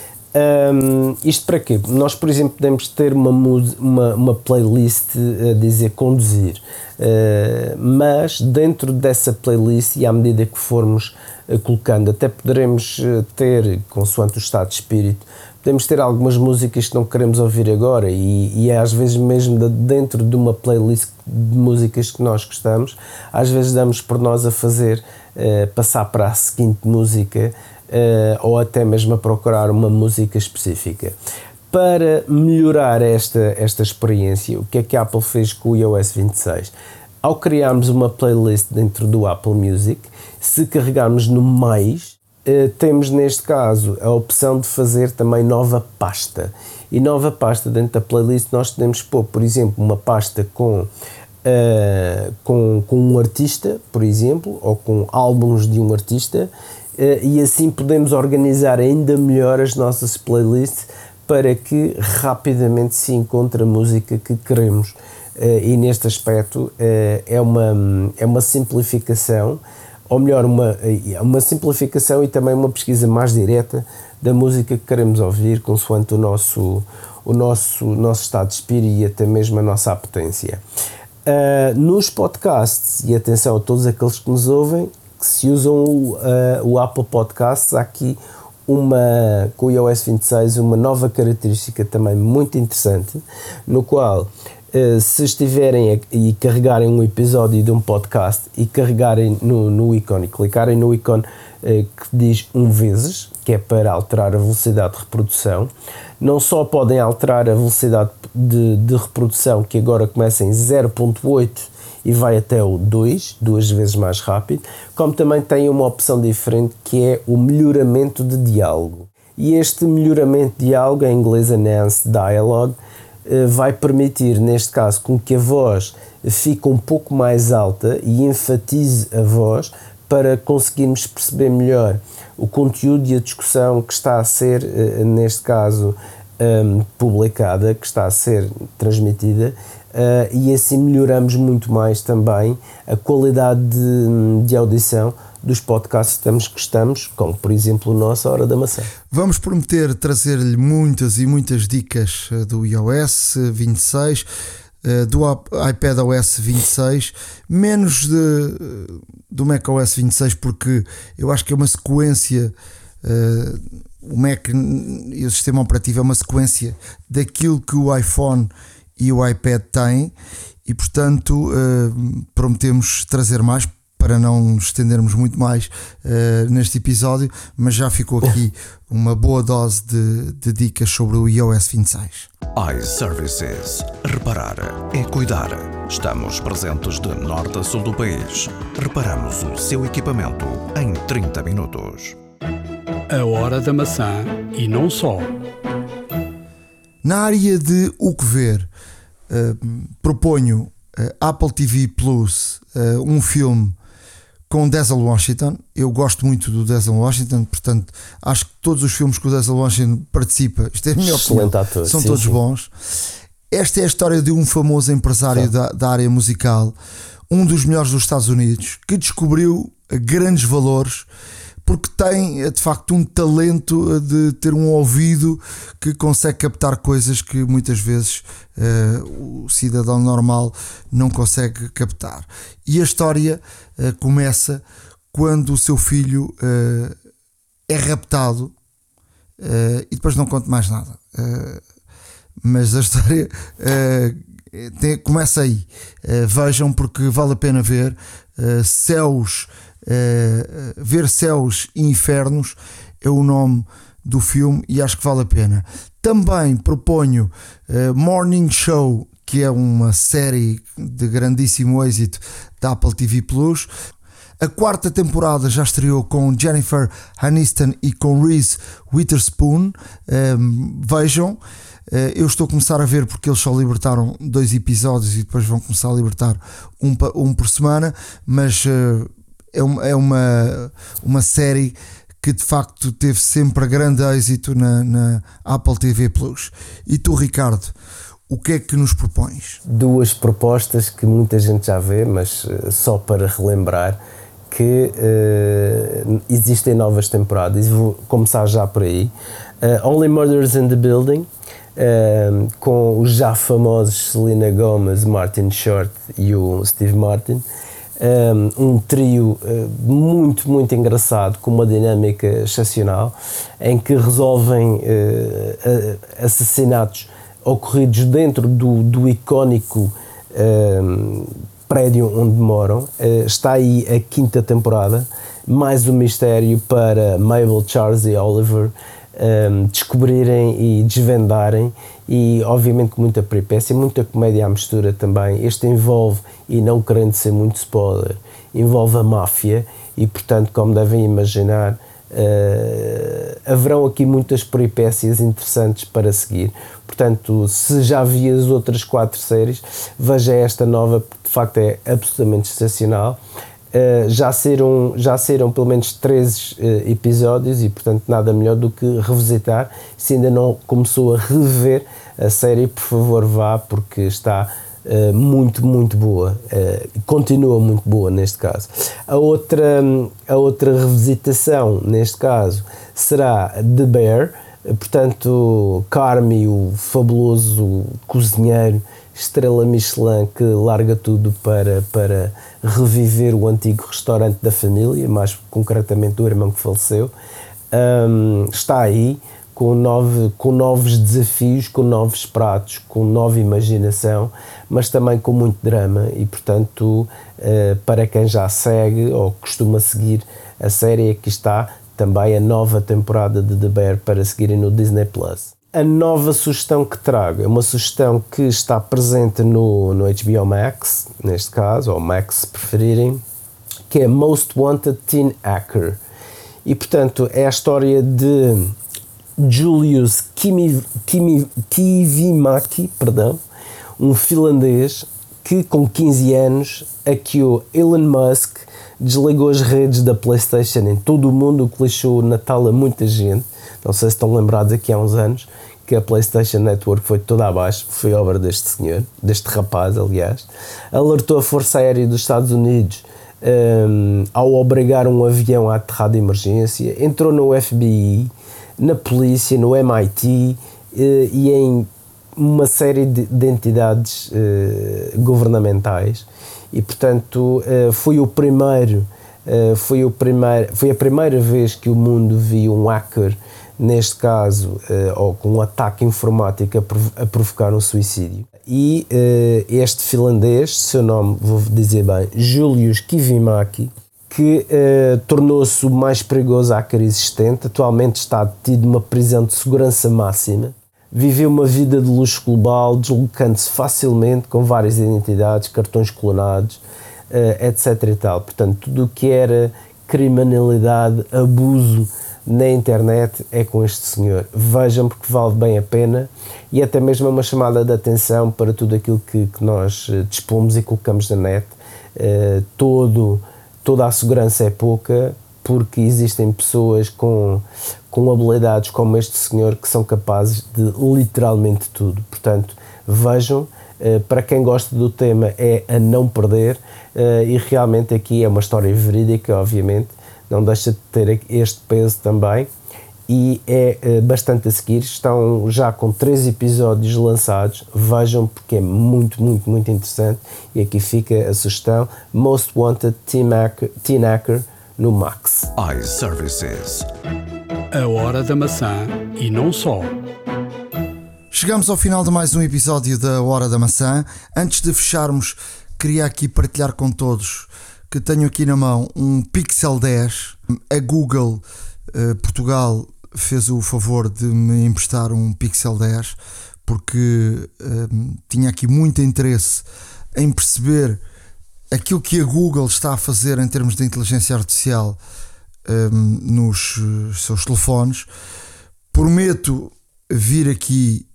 Isto para quê? Nós, por exemplo, podemos ter uma playlist a dizer conduzir, mas dentro dessa playlist, e à medida que formos colocando, até poderemos ter, consoante o estado de espírito, podemos ter algumas músicas que não queremos ouvir agora e às vezes mesmo dentro de uma playlist de músicas que nós gostamos, às vezes damos por nós a fazer passar para a seguinte música ou até mesmo a procurar uma música específica. Para melhorar esta experiência, o que é que a Apple fez com o iOS 26? Ao criarmos uma playlist dentro do Apple Music, se carregarmos no mais, temos neste caso a opção de fazer também nova pasta. E nova pasta dentro da playlist nós podemos pôr, por exemplo, uma pasta com um artista, por exemplo, ou com álbuns de um artista, e assim podemos organizar ainda melhor as nossas playlists para que rapidamente se encontre a música que queremos. E neste aspecto é uma simplificação, ou melhor, uma simplificação e também uma pesquisa mais direta da música que queremos ouvir, consoante o nosso estado de espírito e até mesmo a nossa apetência. Nos podcasts, e atenção a todos aqueles que nos ouvem, que se usam o Apple Podcasts, há aqui com o iOS 26 uma nova característica também muito interessante, no qual se estiverem e carregarem um episódio de um podcast e carregarem no ícone, clicarem no ícone que diz 1 vezes, que é para alterar a velocidade de reprodução, não só podem alterar a velocidade de reprodução, que agora começa em 0.8 e vai até o 2 vezes mais rápido, como também tem uma opção diferente que é o melhoramento de diálogo. E este melhoramento de diálogo, em inglês Enhanced Dialogue, vai permitir, neste caso, com que a voz fique um pouco mais alta e enfatize a voz para conseguirmos perceber melhor o conteúdo e a discussão que está a ser, neste caso, publicada, que está a ser transmitida, e assim melhoramos muito mais também a qualidade de audição dos podcasts que estamos, como por exemplo o nosso Hora da Maçã. Vamos prometer trazer-lhe muitas e muitas dicas do iOS 26, do iPadOS 26, menos do macOS 26, porque eu acho que é uma sequência, o Mac e o sistema operativo é uma sequência daquilo que o iPhone e o iPad têm, e portanto prometemos trazer mais, para não nos estendermos muito mais neste episódio, mas já ficou aqui uma boa dose de dicas sobre o iOS 26. iServices. Reparar é cuidar. Estamos presentes de norte a sul do país. Reparamos o seu equipamento em 30 minutos. A Hora da Maçã e não só. Na área de o que ver, proponho Apple TV Plus, um filme com Denzel Washington. Eu gosto muito do Denzel Washington, portanto acho que todos os filmes que o Denzel Washington participa, isto é a minha opinião, são todos bons. Esta é a história de um famoso empresário da área musical, um dos melhores dos Estados Unidos, que descobriu grandes valores porque tem de facto um talento de ter um ouvido que consegue captar coisas que muitas vezes o cidadão normal não consegue captar. E a história começa quando o seu filho é raptado, e depois não conto mais nada, mas a história começa aí. Vejam, porque vale a pena ver. Ver Céus e Infernos é o nome do filme e acho que vale a pena. Também proponho Morning Show, que é uma série de grandíssimo êxito da Apple TV Plus. A 4ª temporada já estreou com Jennifer Aniston e com Reese Witherspoon. Vejam. Eu estou a começar a ver porque eles só libertaram 2 episódios e depois vão começar a libertar um por semana, mas é uma série que de facto teve sempre grande êxito na Apple TV Plus. E tu, Ricardo, o que é que nos propões? 2 propostas que muita gente já vê, mas só para relembrar que existem novas temporadas, e vou começar já por aí. Only Murders in the Building, com os já famosos Selena Gomez, Martin Short e o Steve Martin. um trio muito, muito engraçado, com uma dinâmica excepcional, em que resolvem assassinatos ocorridos dentro do icónico prédio onde moram. Está aí a 5ª temporada, mais um mistério para Mabel, Charles e Oliver descobrirem e desvendarem, e obviamente com muita peripécia, muita comédia à mistura também. Este envolve, e não querendo ser muito spoiler, envolve a máfia e, portanto, como devem imaginar, haverão aqui muitas peripécias interessantes para seguir. Portanto, se já vi as outras 4 séries, veja esta nova, porque de facto é absolutamente excepcional. Já saíram pelo menos 13 episódios e, portanto, nada melhor do que revisitar. Se ainda não começou a rever a série, por favor vá, porque está muito, muito boa. Continua muito boa neste caso. A outra revisitação, neste caso, será The Bear. Portanto, Carmy, o fabuloso cozinheiro, estrela Michelin, que larga tudo para reviver o antigo restaurante da família, mais concretamente do irmão que faleceu, está aí com novos desafios, com novos pratos, com nova imaginação, mas também com muito drama. E, portanto, para quem já segue ou costuma seguir a série, aqui está também a nova temporada de The Bear para seguirem no Disney+. A nova sugestão que trago é uma sugestão que está presente no HBO Max, neste caso, ou Max se preferirem, que é Most Wanted Teen Hacker. E, portanto, é a história de Julius Kivimaki, um finlandês que, com 15 anos, hackeou Elon Musk, desligou as redes da PlayStation em todo o mundo, o que lixou o Natal a muita gente. Não sei se estão lembrados, aqui há uns anos, que a PlayStation Network foi toda abaixo, foi obra deste senhor, deste rapaz, aliás. Alertou a Força Aérea dos Estados Unidos ao obrigar um avião a aterrar de emergência, entrou no FBI, na polícia, no MIT e em uma série de entidades governamentais. E, portanto, foi a primeira vez que o mundo viu um hacker, neste caso, ou com um ataque informático a provocar um suicídio. E este finlandês, seu nome vou dizer bem, Julius Kivimaki, que tornou-se o mais perigoso hacker existente, atualmente está detido numa prisão de segurança máxima, viveu uma vida de luxo global, deslocando-se facilmente com várias identidades, cartões clonados, etc. e tal. Portanto, tudo o que era criminalidade, abuso na internet é com este senhor. Vejam, porque vale bem a pena, e até mesmo é uma chamada de atenção para tudo aquilo que nós dispomos e colocamos na net. Toda a segurança é pouca, porque existem pessoas com habilidades como este senhor que são capazes de literalmente tudo. Portanto, vejam, para quem gosta do tema é a não perder, e realmente aqui é uma história verídica, obviamente, não deixa de ter este peso também, e é bastante a seguir. Estão já com 3 episódios lançados, vejam, porque é muito, muito, muito interessante, e aqui fica a sugestão: Most Wanted Teen Hacker no Max. iServices. A Hora da Maçã e não só. Chegamos ao final de mais um episódio da Hora da Maçã. Antes de fecharmos, queria aqui partilhar com todos que tenho aqui na mão um Pixel 10. A Google Portugal fez o favor de me emprestar um Pixel 10 porque tinha aqui muito interesse em perceber aquilo que a Google está a fazer em termos de inteligência artificial nos seus telefones. Prometo vir aqui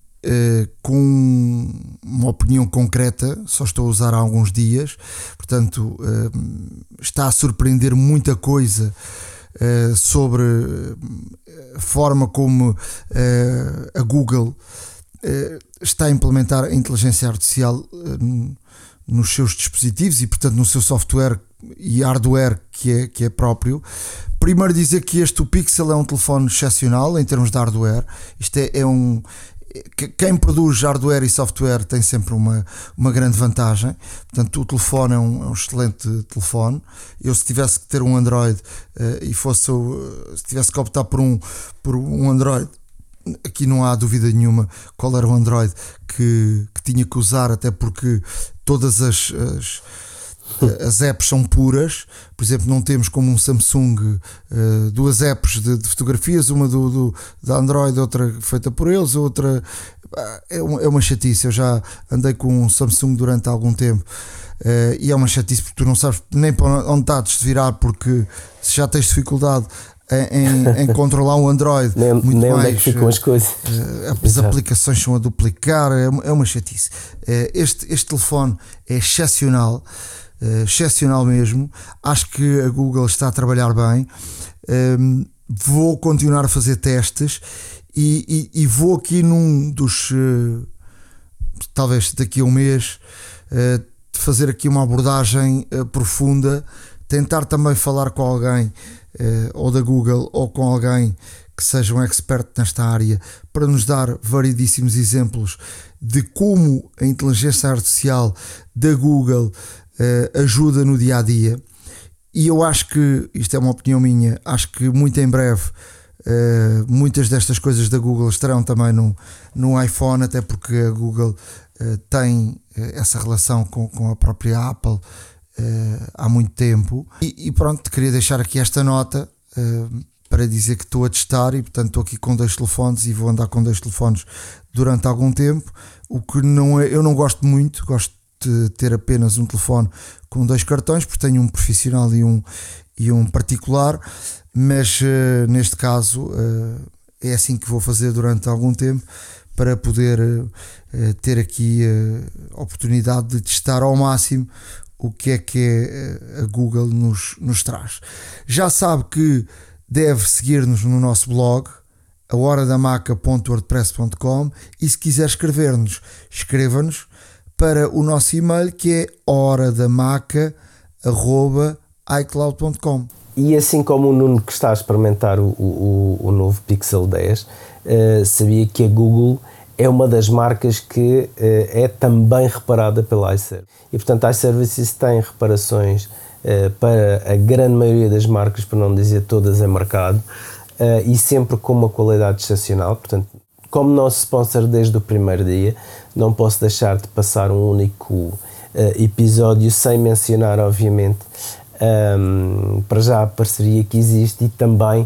com uma opinião concreta, só estou a usar há alguns dias, portanto está a surpreender muita coisa sobre a forma como a Google está a implementar a inteligência artificial nos seus dispositivos e, portanto, no seu software e hardware que é próprio. Primeiro dizer que o Pixel é um telefone excepcional em termos de hardware. Isto é quem produz hardware e software tem sempre uma grande vantagem. Portanto, o telefone é um excelente telefone. Eu, se tivesse que ter um Android se tivesse que optar por um Android, aqui não há dúvida nenhuma qual era o Android que tinha que usar, até porque todas as apps são puras. Por exemplo, não temos como um Samsung duas apps de fotografias, uma da Android, outra feita por eles, outra é uma chatice. Eu já andei com um Samsung durante algum tempo e é uma chatice porque tu não sabes nem para onde estás de virar, porque se já tens dificuldade em controlar um Android, muito nem mais onde é que ficam as coisas. As aplicações são a duplicar, é uma chatice. Este telefone é excepcional mesmo. Acho que a Google está a trabalhar bem. Vou continuar a fazer testes e vou aqui num dos talvez daqui a um mês fazer aqui uma abordagem profunda, tentar também falar com alguém ou da Google ou com alguém que seja um expert nesta área, para nos dar variedíssimos exemplos de como a inteligência artificial da Google ajuda no dia a dia. E eu acho que, isto é uma opinião minha, acho que muito em breve muitas destas coisas da Google estarão também no iPhone, até porque a Google tem essa relação com a própria Apple há muito tempo. E pronto, queria deixar aqui esta nota para dizer que estou a testar e, portanto, estou aqui com 2 telefones e vou andar com 2 telefones durante algum tempo. O que eu não gosto muito, gosto de ter apenas um telefone com 2 cartões, porque tenho um profissional e um particular, mas neste caso é assim que vou fazer durante algum tempo, para poder ter aqui a oportunidade de testar ao máximo o que é a Google nos traz. Já sabe que deve seguir-nos no nosso blog, ahoradamaca.wordpress.com, e se quiser escrever-nos, escreva-nos para o nosso e-mail, que é ahoradamaca@icloud.com. E assim como o Nuno, que está a experimentar o novo Pixel 10, sabia que a Google é uma das marcas que é também reparada pela iServices. E portanto a iServices tem reparações para a grande maioria das marcas, para não dizer todas, em mercado, e sempre com uma qualidade excepcional. Portanto, como nosso sponsor desde o primeiro dia, não posso deixar de passar um único episódio sem mencionar, obviamente, para já a parceria que existe, e também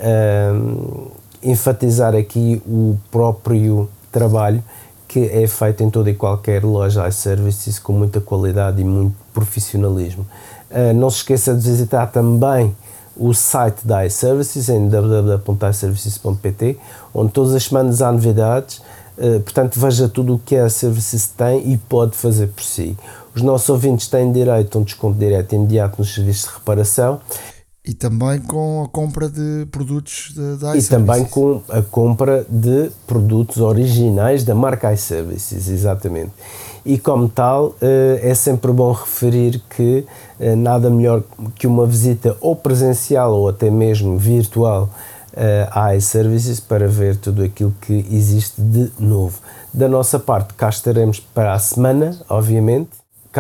enfatizar aqui o próprio trabalho que é feito em toda e qualquer loja iServices, com muita qualidade e muito profissionalismo. Não se esqueça de visitar também o site da iServices em www.iservices.pt, onde todas as semanas há novidades. Portanto, veja tudo o que a iServices tem e pode fazer por si. Os nossos ouvintes têm direito a um desconto direto imediato nos serviços de reparação. E também com a compra de produtos da iServices. E também com a compra de produtos originais da marca iServices, exatamente. E como tal, é sempre bom referir que nada melhor que uma visita ou presencial ou até mesmo virtual à iServices para ver tudo aquilo que existe de novo. Da nossa parte, cá estaremos para a semana, obviamente.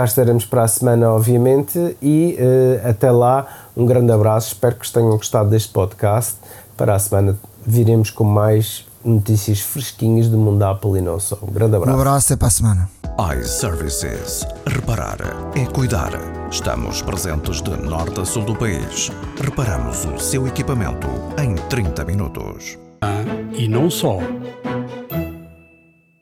E até lá, um grande abraço. Espero que tenham gostado deste podcast. Para a semana viremos com mais notícias fresquinhas do mundo da Apple e não só. Um grande abraço. Um abraço, até para a semana. iServices. Reparar é cuidar. Estamos presentes de norte a sul do país. Reparamos o seu equipamento em 30 minutos. E não só.